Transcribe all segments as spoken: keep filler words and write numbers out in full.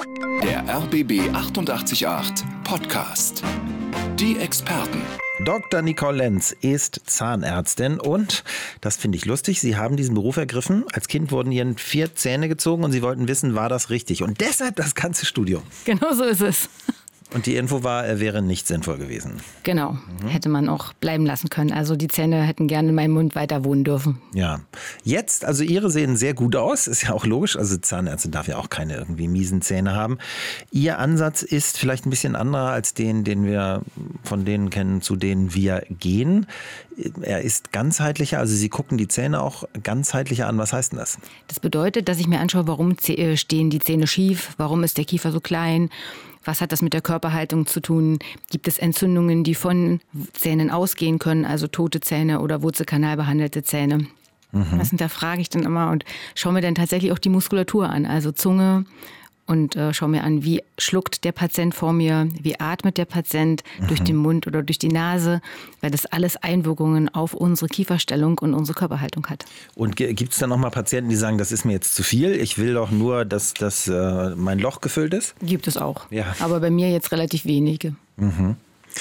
Der R B B achtundachtzig Komma acht Podcast. Die Experten. Doktor Nicole Lenz ist Zahnärztin und, das finde ich lustig, Sie haben diesen Beruf ergriffen. Als Kind wurden Ihnen vier Zähne gezogen und Sie wollten wissen, war das richtig? Und deshalb das ganze Studium. Genau so ist es. Und die Info war, er wäre nicht sinnvoll gewesen. Genau, mhm. Hätte man auch bleiben lassen können. Also die Zähne hätten gerne in meinem Mund weiter wohnen dürfen. Ja, jetzt, also Ihre sehen sehr gut aus, ist ja auch logisch. Also Zahnärztin darf ja auch keine irgendwie miesen Zähne haben. Ihr Ansatz ist vielleicht ein bisschen anderer als den, den wir von denen kennen, zu denen wir gehen. Er ist ganzheitlicher, also Sie gucken die Zähne auch ganzheitlicher an. Was heißt denn das? Das bedeutet, dass ich mir anschaue, warum stehen die Zähne schief, warum ist der Kiefer so klein. Was hat das mit der Körperhaltung zu tun? Gibt es Entzündungen, die von Zähnen ausgehen können, also tote Zähne oder Wurzelkanalbehandelte Zähne? Mhm. Das hinterfrage ich dann immer und schaue mir dann tatsächlich auch die Muskulatur an, also Zunge. Und äh, schaue mir an, wie schluckt der Patient vor mir, wie atmet der Patient mhm. durch den Mund oder durch die Nase, weil das alles Einwirkungen auf unsere Kieferstellung und unsere Körperhaltung hat. Und gibt es dann noch mal Patienten, die sagen, das ist mir jetzt zu viel, ich will doch nur, dass, dass äh, mein Loch gefüllt ist? Gibt es auch, ja. Aber bei mir jetzt relativ wenige. Mhm.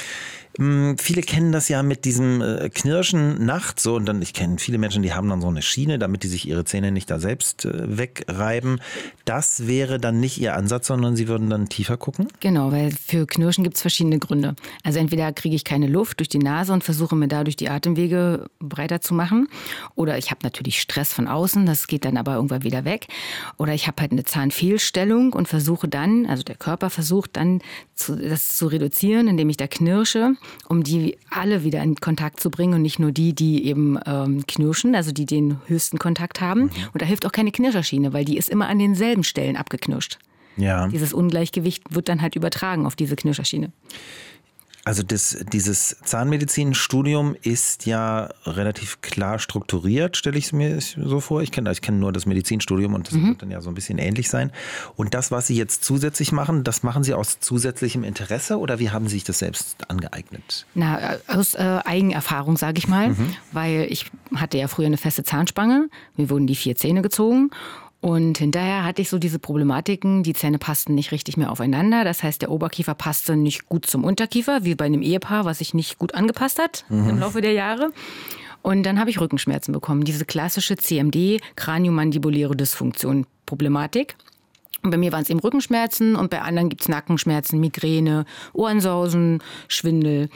Viele kennen das ja mit diesem Knirschen nachts so und dann, ich kenne viele Menschen, die haben dann so eine Schiene, damit die sich ihre Zähne nicht da selbst wegreiben. Das wäre dann nicht Ihr Ansatz, sondern Sie würden dann tiefer gucken? Genau, weil für Knirschen gibt es verschiedene Gründe. Also entweder kriege ich keine Luft durch die Nase und versuche mir dadurch die Atemwege breiter zu machen, oder ich habe natürlich Stress von außen, das geht dann aber irgendwann wieder weg, oder ich habe halt eine Zahnfehlstellung und versuche dann, also der Körper versucht dann zu, das zu reduzieren, indem ich da knirsche, um die alle wieder in Kontakt zu bringen und nicht nur die, die eben ähm, knirschen, also die den höchsten Kontakt haben. Mhm. Und da hilft auch keine Knirscherschiene, weil die ist immer an denselben Stellen abgeknirscht. Ja. Dieses Ungleichgewicht wird dann halt übertragen auf diese Knirscherschiene. Also das, dieses Zahnmedizinstudium ist ja relativ klar strukturiert, stelle ich es mir so vor. Ich kenne ich kenn nur das Medizinstudium und das mhm. wird dann ja so ein bisschen ähnlich sein. Und das, was Sie jetzt zusätzlich machen, das machen Sie aus zusätzlichem Interesse oder wie haben Sie sich das selbst angeeignet? Na, aus äh, Eigenerfahrung, sage ich mal, mhm. weil ich hatte ja früher eine feste Zahnspange, mir wurden die vier Zähne gezogen. Und hinterher hatte ich so diese Problematiken, die Zähne passten nicht richtig mehr aufeinander. Das heißt, der Oberkiefer passte nicht gut zum Unterkiefer, wie bei einem Ehepaar, was sich nicht gut angepasst hat mhm. im Laufe der Jahre. Und dann habe ich Rückenschmerzen bekommen, diese klassische C M D, Kraniomandibuläre Dysfunktion Problematik. Und bei mir waren es eben Rückenschmerzen und bei anderen gibt es Nackenschmerzen, Migräne, Ohrensausen, Schwindel.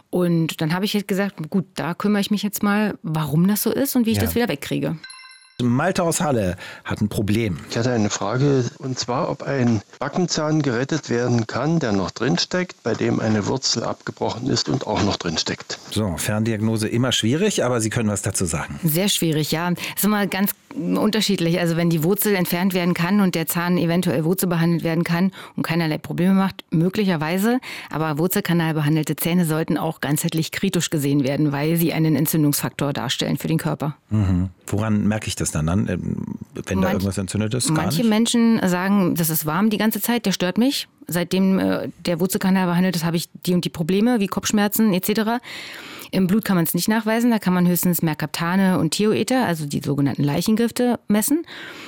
Und dann habe ich jetzt gesagt, gut, da kümmere ich mich jetzt mal, warum das so ist und wie ich ja. das wieder wegkriege. Malte aus Halle hat ein Problem. Ich hatte eine Frage, und zwar, ob ein Backenzahn gerettet werden kann, der noch drinsteckt, bei dem eine Wurzel abgebrochen ist und auch noch drinsteckt. So, Ferndiagnose immer schwierig, aber Sie können was dazu sagen. Sehr schwierig, ja. Das ist immer ganz unterschiedlich. Also wenn die Wurzel entfernt werden kann und der Zahn eventuell wurzelbehandelt werden kann und keinerlei Probleme macht, möglicherweise. Aber wurzelkanalbehandelte Zähne sollten auch ganzheitlich kritisch gesehen werden, weil sie einen Entzündungsfaktor darstellen für den Körper. Mhm. Woran merke ich das dann an, wenn Manch, da irgendwas entzündet ist? Gar manche nicht? Menschen sagen, das ist warm die ganze Zeit, der stört mich. Seitdem äh, der Wurzelkanal behandelt ist, habe ich die und die Probleme, wie Kopfschmerzen et cetera. Im Blut kann man es nicht nachweisen, da kann man höchstens Merkaptane und Thioether, also die sogenannten Leichengifte, messen.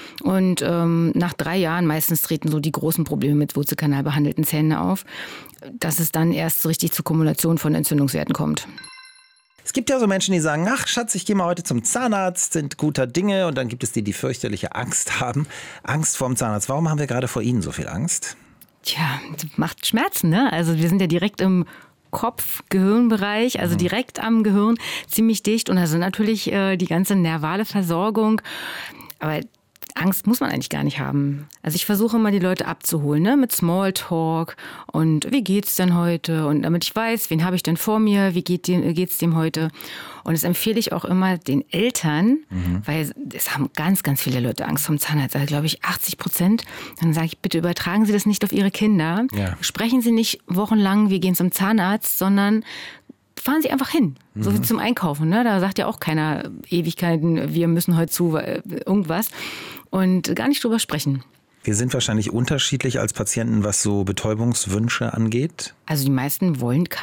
Und ähm, nach drei Jahren meistens treten so die großen Probleme mit Wurzelkanalbehandelten Zähnen auf, dass es dann erst so richtig zur Kumulation von Entzündungswerten kommt. Es gibt ja so Menschen, die sagen, ach Schatz, ich gehe mal heute zum Zahnarzt, sind guter Dinge. Und dann gibt es die, die fürchterliche Angst haben. Angst vorm Zahnarzt. Warum haben wir gerade vor Ihnen so viel Angst? Tja, das macht Schmerzen, ne? Also wir sind ja direkt im Kopf-Gehirnbereich, also direkt am Gehirn, ziemlich dicht. Und da sind natürlich äh, die ganze nervale Versorgung. Aber Angst muss man eigentlich gar nicht haben. Also ich versuche immer, die Leute abzuholen, ne? Mit Smalltalk und wie geht's denn heute? Und damit ich weiß, wen habe ich denn vor mir, wie geht dem, geht's dem heute? Und das empfehle ich auch immer den Eltern, mhm. weil es haben ganz, ganz viele Leute Angst vom Zahnarzt. Also glaube ich achtzig Prozent. Dann sage ich, bitte übertragen Sie das nicht auf Ihre Kinder. Ja. Sprechen Sie nicht wochenlang, wir gehen zum Zahnarzt, sondern fahren Sie einfach hin, mhm. so wie zum Einkaufen. Ne? Da sagt ja auch keiner Ewigkeiten, wir müssen heute zu äh, irgendwas. Und gar nicht drüber sprechen. Wir sind wahrscheinlich unterschiedlich als Patienten, was so Betäubungswünsche angeht. Also die meisten wollen keine.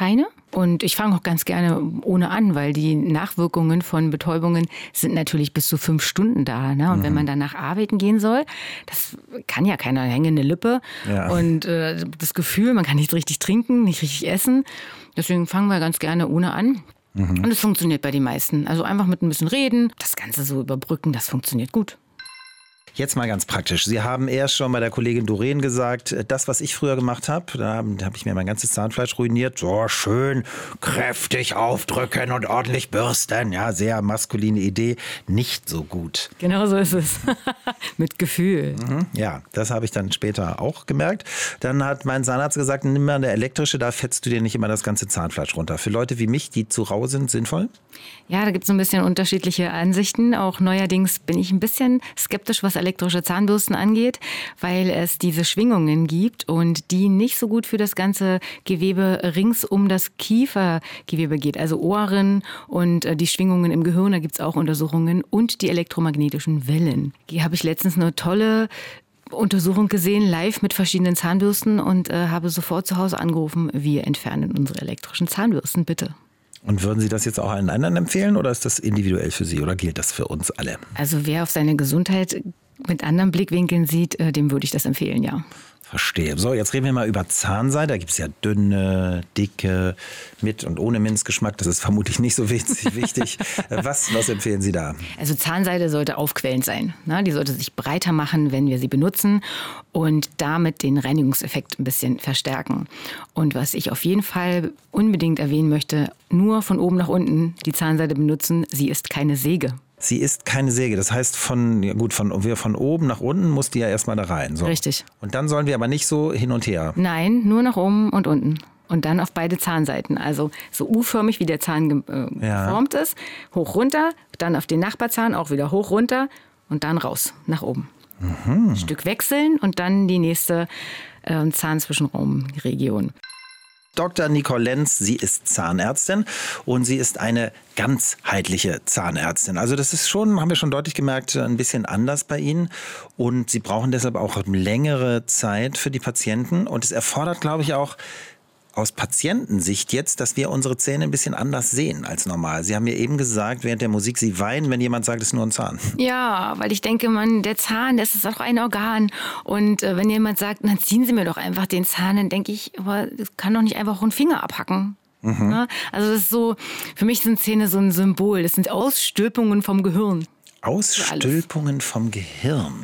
Und ich fange auch ganz gerne ohne an, weil die Nachwirkungen von Betäubungen sind natürlich bis zu fünf Stunden da. Ne? Und mhm. wenn man danach arbeiten gehen soll, das kann ja keiner, hängende Lippe. Ja. Und äh, das Gefühl, man kann nicht richtig trinken, nicht richtig essen. Deswegen fangen wir ganz gerne ohne an. Mhm. Und es funktioniert bei den meisten. Also einfach mit ein bisschen reden, das Ganze so überbrücken, das funktioniert gut. Jetzt mal ganz praktisch. Sie haben erst schon bei der Kollegin Doreen gesagt, das, was ich früher gemacht habe, da habe hab ich mir mein ganzes Zahnfleisch ruiniert. So schön kräftig aufdrücken und ordentlich bürsten. Ja, sehr maskuline Idee. Nicht so gut. Genau so ist es. Mit Gefühl. Mhm. Ja, das habe ich dann später auch gemerkt. Dann hat mein Zahnarzt gesagt, nimm mal eine elektrische, da fetzt du dir nicht immer das ganze Zahnfleisch runter. Für Leute wie mich, die zu rau sind, sinnvoll? Ja, da gibt es ein bisschen unterschiedliche Ansichten. Auch neuerdings bin ich ein bisschen skeptisch, was elektrische Zahnbürsten angeht, weil es diese Schwingungen gibt und die nicht so gut für das ganze Gewebe rings um das Kiefergewebe geht. Also Ohren und die Schwingungen im Gehirn, da gibt es auch Untersuchungen und die elektromagnetischen Wellen. Hier habe ich letztens eine tolle Untersuchung gesehen, live mit verschiedenen Zahnbürsten und äh, habe sofort zu Hause angerufen, wir entfernen unsere elektrischen Zahnbürsten, bitte. Und würden Sie das jetzt auch allen anderen empfehlen oder ist das individuell für Sie oder gilt das für uns alle? Also wer auf seine Gesundheit mit anderen Blickwinkeln sieht, dem würde ich das empfehlen, ja. Verstehe. So, jetzt reden wir mal über Zahnseide. Da gibt es ja dünne, dicke, mit und ohne Minzgeschmack. Das ist vermutlich nicht so wichtig. was, was empfehlen Sie da? Also Zahnseide sollte aufquellend sein. Ne? Die sollte sich breiter machen, wenn wir sie benutzen und damit den Reinigungseffekt ein bisschen verstärken. Und was ich auf jeden Fall unbedingt erwähnen möchte, nur von oben nach unten die Zahnseide benutzen. Sie ist keine Säge. Sie ist keine Säge. Das heißt, von, ja gut, von, von oben nach unten muss die ja erstmal da rein. So. Richtig. Und dann sollen wir aber nicht so hin und her. Nein, nur nach oben und unten. Und dann auf beide Zahnseiten. Also so U-förmig, wie der Zahn äh, ja. geformt ist. Hoch, runter, dann auf den Nachbarzahn auch wieder hoch, runter und dann raus, nach oben. Mhm. Ein Stück wechseln und dann die nächste äh, Zahnzwischenraumregion. Doktor Nicole Lenz, sie ist Zahnärztin und sie ist eine ganzheitliche Zahnärztin. Also das ist schon, haben wir schon deutlich gemerkt, ein bisschen anders bei Ihnen. Und Sie brauchen deshalb auch längere Zeit für die Patienten. Und es erfordert, glaube ich, auch aus Patientensicht jetzt, dass wir unsere Zähne ein bisschen anders sehen als normal. Sie haben mir eben gesagt, während der Musik, Sie weinen, wenn jemand sagt, es ist nur ein Zahn. Ja, weil ich denke, man, der Zahn, das ist auch ein Organ. Und äh, wenn jemand sagt, dann ziehen Sie mir doch einfach den Zahn, dann denke ich, aber das kann doch nicht einfach einen Finger abhacken. Mhm. Ja? Also das ist so, für mich sind Zähne so ein Symbol. Das sind Ausstülpungen vom Gehirn. Ausstülpungen vom Gehirn.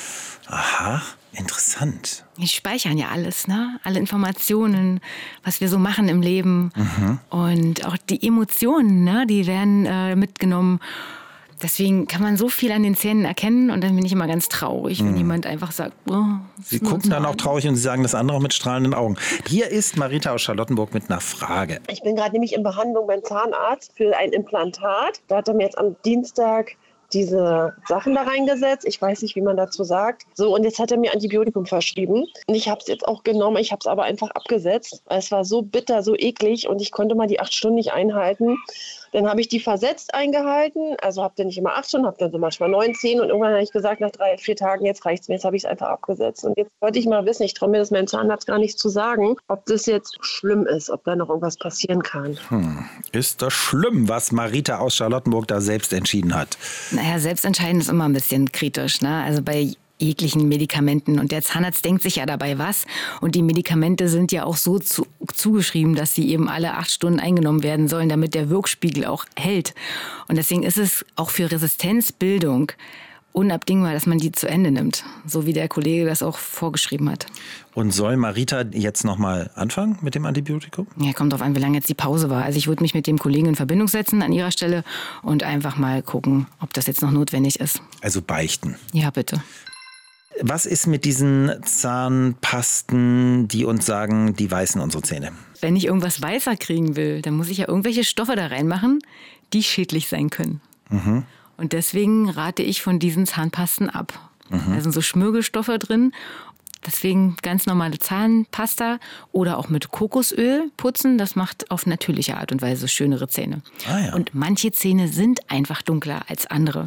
Aha. Interessant. Die speichern ja alles, ne? Alle Informationen, was wir so machen im Leben. Mhm. Und auch die Emotionen, ne? Die werden äh, mitgenommen. Deswegen kann man so viel an den Zähnen erkennen und dann bin ich immer ganz traurig, wenn mhm. jemand einfach sagt, oh, Sie gucken dann auch traurig und Sie sagen das andere auch mit strahlenden Augen. Hier ist Marita aus Charlottenburg mit einer Frage. Ich bin gerade nämlich in Behandlung beim Zahnarzt für ein Implantat. Da hat er mir jetzt am Dienstag diese Sachen da reingesetzt. Ich weiß nicht, wie man dazu sagt. So, und jetzt hat er mir Antibiotikum verschrieben. Und ich habe es jetzt auch genommen. Ich habe es aber einfach abgesetzt. Es war so bitter, so eklig und ich konnte mal die acht Stunden nicht einhalten. Dann habe ich die versetzt eingehalten. Also habe dann nicht immer acht Stunden, habe dann so manchmal neun, zehn. Und irgendwann habe ich gesagt, nach drei, vier Tagen, jetzt reicht es mir. Jetzt habe ich es einfach abgesetzt. Und jetzt wollte ich mal wissen, ich traue mir das meinem Zahnarzt gar nicht zu sagen, ob das jetzt schlimm ist, ob da noch irgendwas passieren kann. Hm. Ist das schlimm, was Marita aus Charlottenburg da selbst entschieden hat? Naja, selbst entscheiden ist immer ein bisschen kritisch, ne? Also bei jeglichen Medikamenten. Und der Zahnarzt denkt sich ja dabei was. Und die Medikamente sind ja auch so zu, zugeschrieben, dass sie eben alle acht Stunden eingenommen werden sollen, damit der Wirkspiegel auch hält. Und deswegen ist es auch für Resistenzbildung unabdingbar, dass man die zu Ende nimmt. So wie der Kollege das auch vorgeschrieben hat. Und soll Marita jetzt nochmal anfangen mit dem Antibiotikum? Ja, kommt drauf an, wie lange jetzt die Pause war. Also ich würde mich mit dem Kollegen in Verbindung setzen an ihrer Stelle und einfach mal gucken, ob das jetzt noch notwendig ist. Also beichten? Ja, bitte. Was ist mit diesen Zahnpasten, die uns sagen, die weißen unsere Zähne? Wenn ich irgendwas weißer kriegen will, dann muss ich ja irgendwelche Stoffe da reinmachen, die schädlich sein können. Mhm. Und deswegen rate ich von diesen Zahnpasten ab. Mhm. Da sind so Schmirgelstoffe drin. Deswegen ganz normale Zahnpasta oder auch mit Kokosöl putzen. Das macht auf natürliche Art und Weise schönere Zähne. Ah, ja. Und manche Zähne sind einfach dunkler als andere.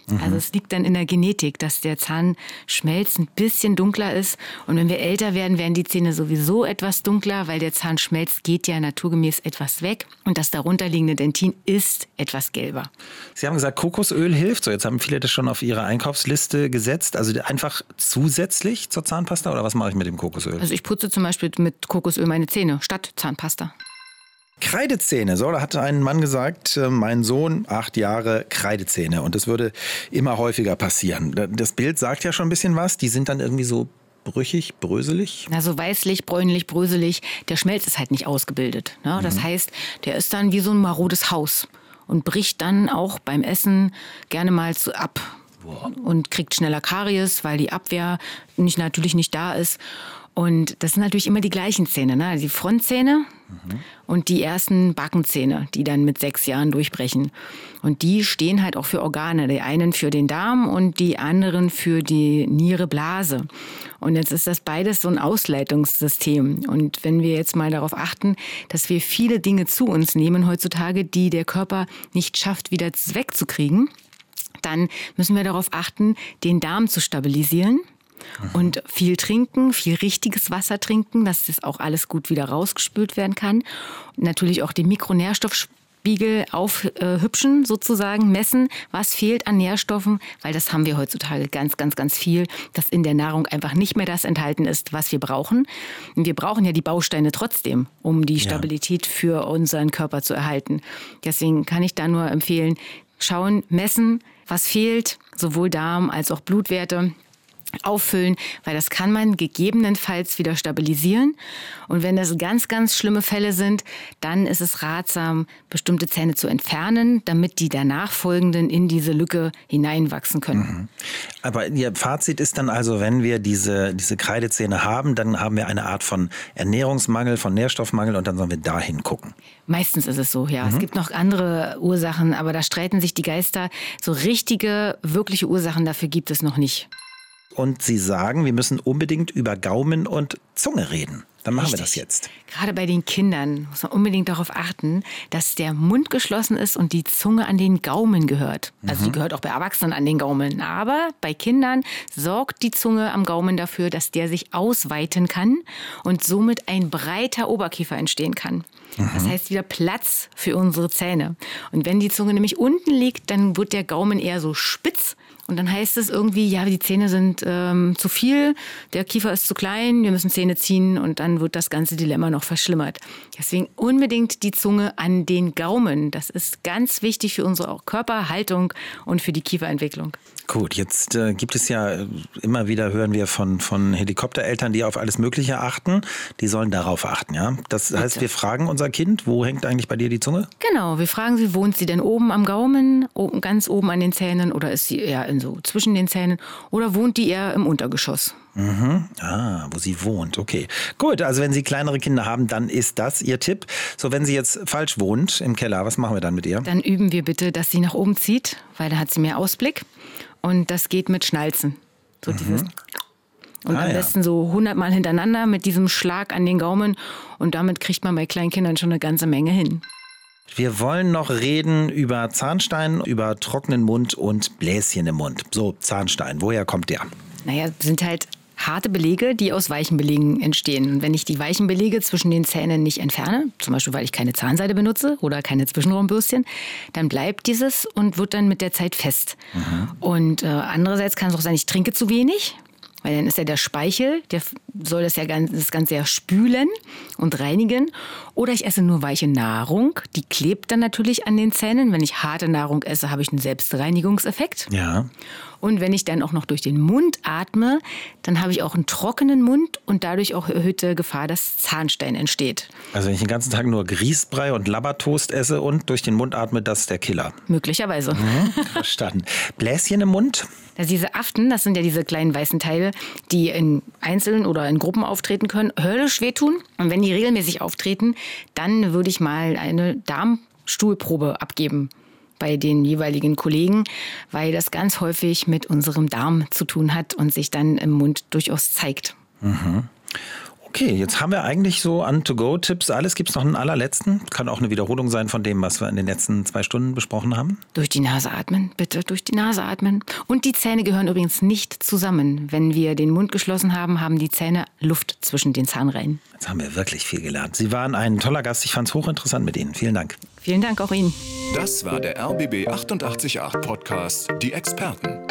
Mhm. Also es liegt dann in der Genetik, dass der Zahnschmelz ein bisschen dunkler ist. Und wenn wir älter werden, werden die Zähne sowieso etwas dunkler, weil der Zahnschmelz geht ja naturgemäß etwas weg. Und das darunterliegende Dentin ist etwas gelber. Sie haben gesagt, Kokosöl hilft. So, jetzt haben viele das schon auf ihre Einkaufsliste gesetzt. Also einfach zusätzlich zur Zahnpasta oder was mache ich mit dem Kokosöl? Also ich putze zum Beispiel mit Kokosöl meine Zähne statt Zahnpasta. Kreidezähne, so, da hat ein Mann gesagt, mein Sohn, acht Jahre, Kreidezähne. Und das würde immer häufiger passieren. Das Bild sagt ja schon ein bisschen was. Die sind dann irgendwie so brüchig, bröselig? Also weißlich, bräunlich, bröselig. Der Schmelz ist halt nicht ausgebildet. Ne? Mhm. Das heißt, der ist dann wie so ein marodes Haus und bricht dann auch beim Essen gerne mal so ab. Wow. Und kriegt schneller Karies, weil die Abwehr nicht, natürlich nicht da ist. Und das sind natürlich immer die gleichen Zähne, ne? Die Frontzähne mhm. und die ersten Backenzähne, die dann mit sechs Jahren durchbrechen. Und die stehen halt auch für Organe. Die einen für den Darm und die anderen für die Niere, Blase. Und jetzt ist das beides so ein Ausleitungssystem. Und wenn wir jetzt mal darauf achten, dass wir viele Dinge zu uns nehmen heutzutage, die der Körper nicht schafft, wieder wegzukriegen, dann müssen wir darauf achten, den Darm zu stabilisieren. Und viel trinken, viel richtiges Wasser trinken, dass das auch alles gut wieder rausgespült werden kann. Und natürlich auch den Mikronährstoffspiegel aufhübschen, sozusagen messen, was fehlt an Nährstoffen, weil das haben wir heutzutage ganz, ganz, ganz viel, dass in der Nahrung einfach nicht mehr das enthalten ist, was wir brauchen. Und wir brauchen ja die Bausteine trotzdem, um die Stabilität ja. für unseren Körper zu erhalten. Deswegen kann ich da nur empfehlen, schauen, messen, was fehlt, sowohl Darm als auch Blutwerte. Auffüllen, weil das kann man gegebenenfalls wieder stabilisieren. Und wenn das ganz, ganz schlimme Fälle sind, dann ist es ratsam, bestimmte Zähne zu entfernen, damit die danach folgenden in diese Lücke hineinwachsen können. Mhm. Aber Ihr Fazit ist dann also, wenn wir diese, diese Kreidezähne haben, dann haben wir eine Art von Ernährungsmangel, von Nährstoffmangel und dann sollen wir da hingucken. Meistens ist es so, ja. Mhm. Es gibt noch andere Ursachen, aber da streiten sich die Geister. So richtige, wirkliche Ursachen dafür gibt es noch nicht. Und Sie sagen, wir müssen unbedingt über Gaumen und Zunge reden. Dann machen Richtig. wir das jetzt. Gerade bei den Kindern muss man unbedingt darauf achten, dass der Mund geschlossen ist und die Zunge an den Gaumen gehört. Also mhm. die gehört auch bei Erwachsenen an den Gaumen. Aber bei Kindern sorgt die Zunge am Gaumen dafür, dass der sich ausweiten kann und somit ein breiter Oberkiefer entstehen kann. Mhm. Das heißt wieder Platz für unsere Zähne. Und wenn die Zunge nämlich unten liegt, dann wird der Gaumen eher so spitz. Und dann heißt es irgendwie, ja, die Zähne sind ähm, zu viel, der Kiefer ist zu klein, wir müssen Zähne ziehen und dann wird das ganze Dilemma noch verschlimmert. Deswegen unbedingt die Zunge an den Gaumen. Das ist ganz wichtig für unsere auch Körperhaltung und für die Kieferentwicklung. Gut, jetzt äh, gibt es ja immer wieder, hören wir von, von Helikoptereltern, die auf alles Mögliche achten. Die sollen darauf achten, ja? Das Bitte. heißt, wir fragen unser Kind, wo hängt eigentlich bei dir die Zunge? Genau, wir fragen sie, wohnt sie denn oben am Gaumen, oben, ganz oben an den Zähnen oder ist sie eher in so zwischen den Zähnen oder wohnt die eher im Untergeschoss? Mhm. Ah, wo sie wohnt. Okay. Gut, also wenn Sie kleinere Kinder haben, dann ist das Ihr Tipp. So, wenn sie jetzt falsch wohnt im Keller, was machen wir dann mit ihr? Dann üben wir bitte, dass sie nach oben zieht, weil da hat sie mehr Ausblick. Und das geht mit Schnalzen. So mhm. dieses. Und ah, am besten ja. so hundertmal hintereinander mit diesem Schlag an den Gaumen. Und damit kriegt man bei kleinen Kindern schon eine ganze Menge hin. Wir wollen noch reden über Zahnstein, über trockenen Mund und Bläschen im Mund. So, Zahnstein, woher kommt der? Naja, sind halt harte Belege, die aus weichen Belegen entstehen. Und wenn ich die weichen Belege zwischen den Zähnen nicht entferne, zum Beispiel weil ich keine Zahnseide benutze oder keine Zwischenraumbürstchen, dann bleibt dieses und wird dann mit der Zeit fest. Mhm. Und äh, andererseits kann es auch sein, ich trinke zu wenig. Weil dann ist ja der Speichel, der soll das ja ganz, das Ganze ja spülen und reinigen. Oder ich esse nur weiche Nahrung, die klebt dann natürlich an den Zähnen. Wenn ich harte Nahrung esse, habe ich einen Selbstreinigungseffekt. Ja. Und wenn ich dann auch noch durch den Mund atme, dann habe ich auch einen trockenen Mund und dadurch auch erhöhte Gefahr, dass Zahnstein entsteht. Also wenn ich den ganzen Tag nur Grießbrei und Labbertoast esse und durch den Mund atme, das ist der Killer. Möglicherweise. Mhm, verstanden. Bläschen im Mund? Also diese Aften, das sind ja diese kleinen weißen Teile, die in Einzelnen oder in Gruppen auftreten können, höllisch wehtun. Und wenn die regelmäßig auftreten, dann würde ich mal eine Darmstuhlprobe abgeben bei den jeweiligen Kollegen, weil das ganz häufig mit unserem Darm zu tun hat und sich dann im Mund durchaus zeigt. Mhm. Okay, jetzt haben wir eigentlich so an To-Go-Tipps alles. Gibt es noch einen allerletzten? Kann auch eine Wiederholung sein von dem, was wir in den letzten zwei Stunden besprochen haben. Durch die Nase atmen, bitte durch die Nase atmen. Und die Zähne gehören übrigens nicht zusammen. Wenn wir den Mund geschlossen haben, haben die Zähne Luft zwischen den Zahnreihen. Jetzt haben wir wirklich viel gelernt. Sie waren ein toller Gast. Ich fand es hochinteressant mit Ihnen. Vielen Dank. Vielen Dank auch Ihnen. Das war der R B B achtundachtzig Komma acht Podcast, die Experten.